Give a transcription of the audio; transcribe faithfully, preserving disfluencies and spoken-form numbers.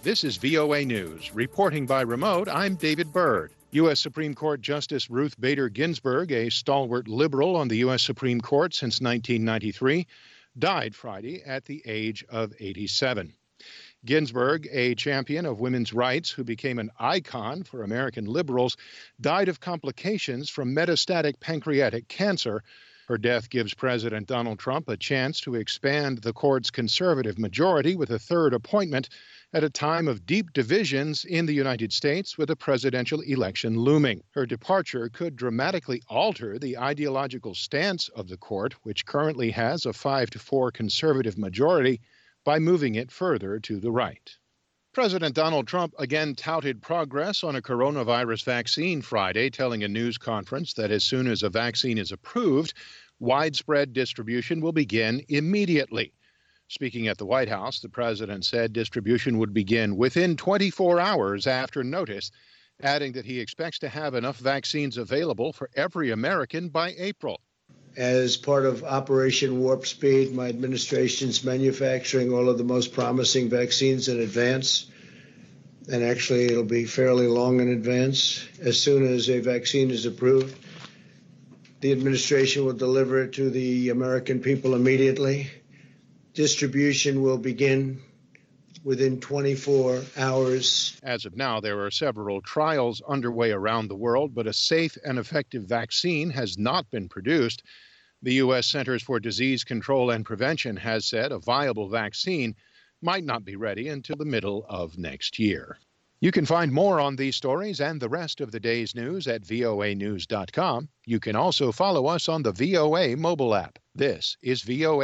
This is V O A News. Reporting by remote, I'm David Byrd. U S. Supreme Court Justice Ruth Bader Ginsburg, a stalwart liberal on the U S. Supreme Court since nineteen ninety-three, died Friday at the age of eighty-seven. Ginsburg, a champion of women's rights who became an icon for American liberals, died of complications from metastatic pancreatic cancer. Her death gives President Donald Trump a chance to expand the court's conservative majority with a third appointment at a time of deep divisions in the United States with a presidential election looming. Her departure could dramatically alter the ideological stance of the court, which currently has a five to four conservative majority, by moving it further to the right. President Donald Trump again touted progress on a coronavirus vaccine Friday, telling a news conference that as soon as a vaccine is approved, widespread distribution will begin immediately. Speaking at the White House, the president said distribution would begin within twenty-four hours after notice, adding that he expects to have enough vaccines available for every American by April. As part of Operation Warp Speed, my administration's manufacturing all of the most promising vaccines in advance, and actually it'll be fairly long in advance. As soon as a vaccine is approved, the administration will deliver it to the American people immediately. Distribution will begin within twenty-four hours. As of now, there are several trials underway around the world, but a safe and effective vaccine has not been produced. The U S. Centers for Disease Control and Prevention has said a viable vaccine might not be ready until the middle of next year. You can find more on these stories and the rest of the day's news at V O A news dot com. You can also follow us on the V O A mobile app. This is V O A.